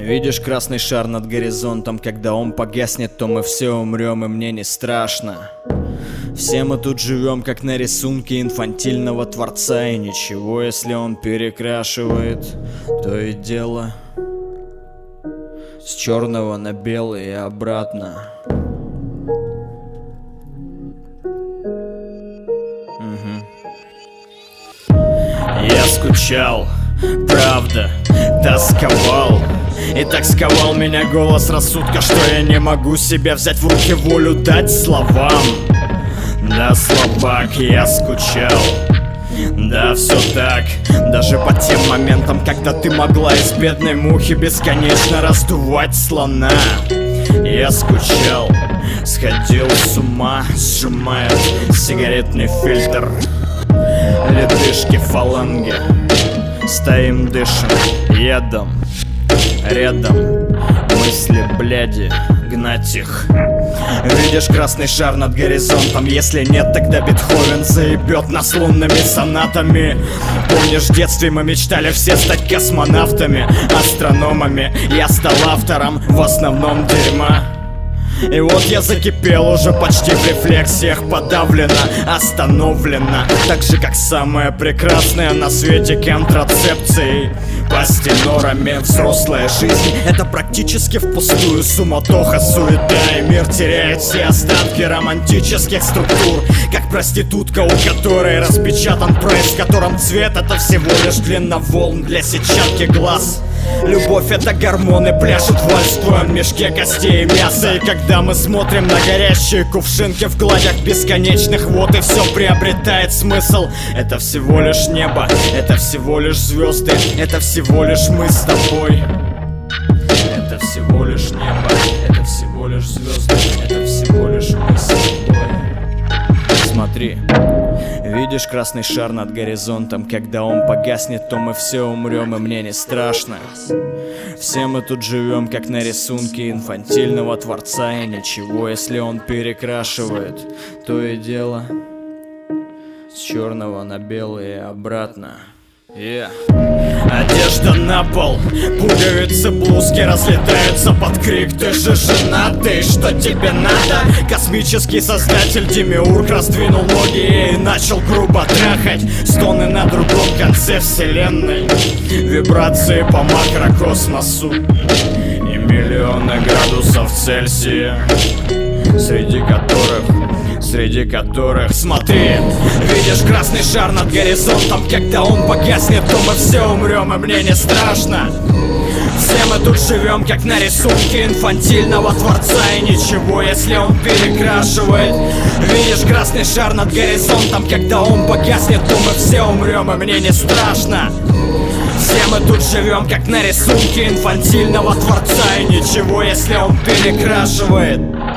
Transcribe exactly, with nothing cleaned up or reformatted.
Видишь красный шар над горизонтом, когда он погаснет, то мы все умрем, и мне не страшно. Все мы тут живем, как на рисунке инфантильного творца, и ничего, если он перекрашивает, то и дело с черного на белый и обратно. Угу. Я скучал, правда, тосковал. И так сковал меня голос рассудка, что я не могу себя взять в руки, волю дать словам. Да, слабак, я скучал. Да, все так. Даже по тем моментам, когда ты могла из бедной мухи бесконечно раздувать слона. Я скучал, сходил с ума, сжимая сигаретный фильтр. Ледышки фаланги, стоим, дышим, едом. Рядом мысли, бляди, гнать их. Видишь красный шар над горизонтом? Если нет, тогда Бетховен заебет нас лунными сонатами. Помнишь, в детстве мы мечтали все стать космонавтами, астрономами. Я стал автором в основном дерьма. И вот я закипел уже почти в рефлексиях, подавлено, остановлено. Так же, как самое прекрасное на свете контрацепции. Пастенорами взрослая жизнь — это практически впустую. Суматоха, суета, и мир теряет все остатки романтических структур. Как проститутка, у которой распечатан прайс, в котором цвет — это всего лишь длина волн для сетчатки глаз. Любовь — это гормоны, пляшут вальс в твоем мешке костей и мяса. И когда мы смотрим на горящие кувшинки в гладях бесконечных вод, и все приобретает смысл. Это всего лишь небо, это всего лишь звезды, это всего лишь мы с тобой. Это всего лишь небо, это всего лишь звезды, это всего лишь мы с тобой. Смотри. Видишь красный шар над горизонтом? Когда он погаснет, то мы все умрем, и мне не страшно. Все мы тут живем, как на рисунке инфантильного творца, и ничего, если он перекрашивает, то и дело с черного на белый и обратно. Yeah. Одежда на пол, пуговицы, блузки разлетаются под крик: ты же женатый, что тебе надо? Космический создатель Демиург раздвинул ноги и начал грубо трахать. Стоны на другом конце вселенной, вибрации по макрокосмосу и миллионы градусов Цельсия, среди которых Среди которых, смотри, видишь красный шар над горизонтом? Когда он погаснет, то мы все умрем, и мне не страшно. Все мы тут живем, как на рисунке инфантильного творца, и ничего, если он перекрашивает. Видишь красный шар над горизонтом? Когда он погаснет, то мы все умрем, и мне не страшно. Все мы тут живем, как на рисунке инфантильного творца, и ничего, если он перекрашивает.